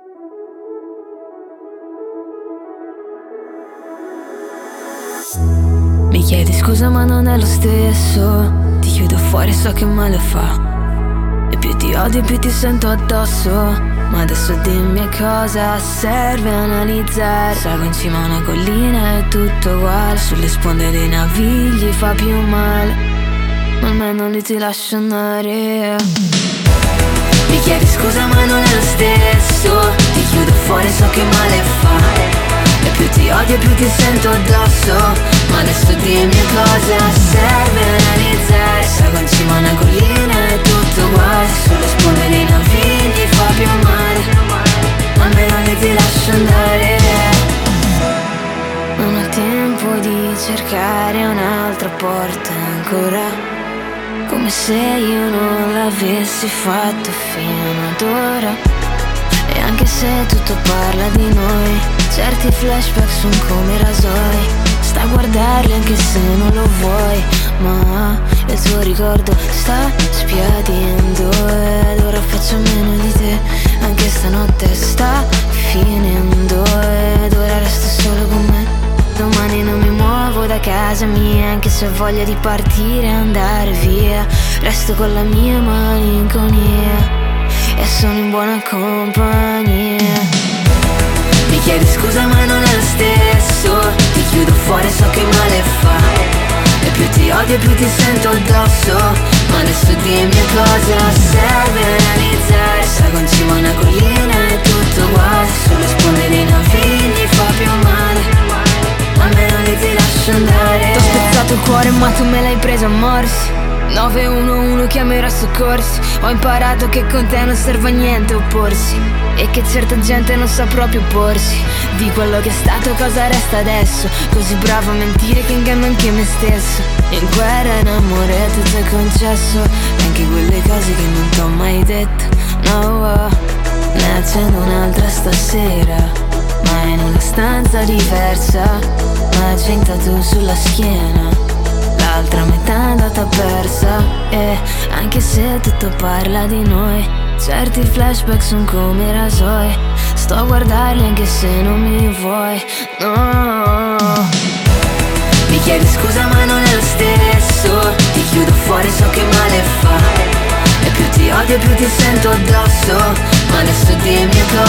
Mi chiedi scusa ma non è lo stesso. Ti chiudo fuori, so che male fa. E più ti odio più ti sento addosso. Ma adesso dimmi a cosa serve analizzare. Salgo in cima a una collina e tutto uguale. Sulle sponde dei navigli fa più male, ma almeno lì ti lascio andare. Mi chiedi scusa ma non è lo stesso. Ti chiudo fuori, so che male fa. E più ti odio più ti sento addosso. Ma adesso dimmi a cosa serve analizzare. Salgo in cima a una collina e tutto uguale. Sulle sponde dei navigli fa più male, ma almeno lì ti lascio andare. Non ho tempo di cercare un'altra porta ancora, come se io non l'avessi fatto fino ad ora. E anche se tutto parla di noi, certi flashback sono come rasoi. Sta a guardarli anche se non lo vuoi, ma il tuo ricordo sta sbiadendo. Ed ora faccio meno di te, anche stanotte sta finendo. Ed ora resto solo con me. Domani non mi muovo da casa mia, anche se ho voglia di partire e andare via. Resto con la mia malinconia e sono in buona compagnia. Mi chiedi scusa ma non è lo stesso. Ti chiudo fuori, so che male fa. E più ti odio più ti sento addosso. Ma adesso dimmi a cosa serve analizzare. Salgo in cima a una collina e tutto uguale. Sulle sponde dei navigli fa più male, ma almeno lì ti lascio andare. T'ho spezzato il cuore ma tu me l'hai preso a morsi. 911 chiamerà soccorsi. Ho imparato che con te non serve a niente opporsi, e che certa gente non sa proprio porsi. Di quello che è stato cosa resta adesso. Così bravo a mentire che inganno anche me stesso. In guerra, in amore tutto è concesso, anche quelle cose che non t'ho mai detto. No, ne accendo un'altra stasera, ma in una stanza diversa. Magenta tu sulla schiena, l'altra metà è andata persa. E anche se tutto parla di noi, certi flashback sono come rasoi. Sto a guardarli anche se non mi vuoi, no. Mi chiedi scusa ma non è lo stesso. Ti chiudo fuori, so che male fa. E più ti odio più ti sento addosso. Ma adesso dimmi a